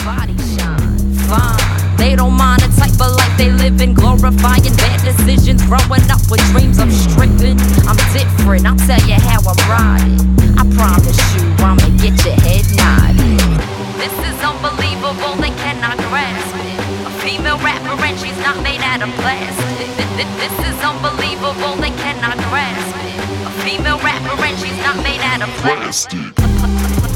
body shine fine. They don't mind the type of life they live in, glorifying bad decisions, growing up with dreams of stripping. I'm different, I'll tell you how I'm riding. I promise you I'ma get your head nodded. This is unbelievable, they cannot grasp it. A female rapper and she's not made out of plastic. This is unbelievable, they cannot grasp it. A female rapper and she's not made out of plastic.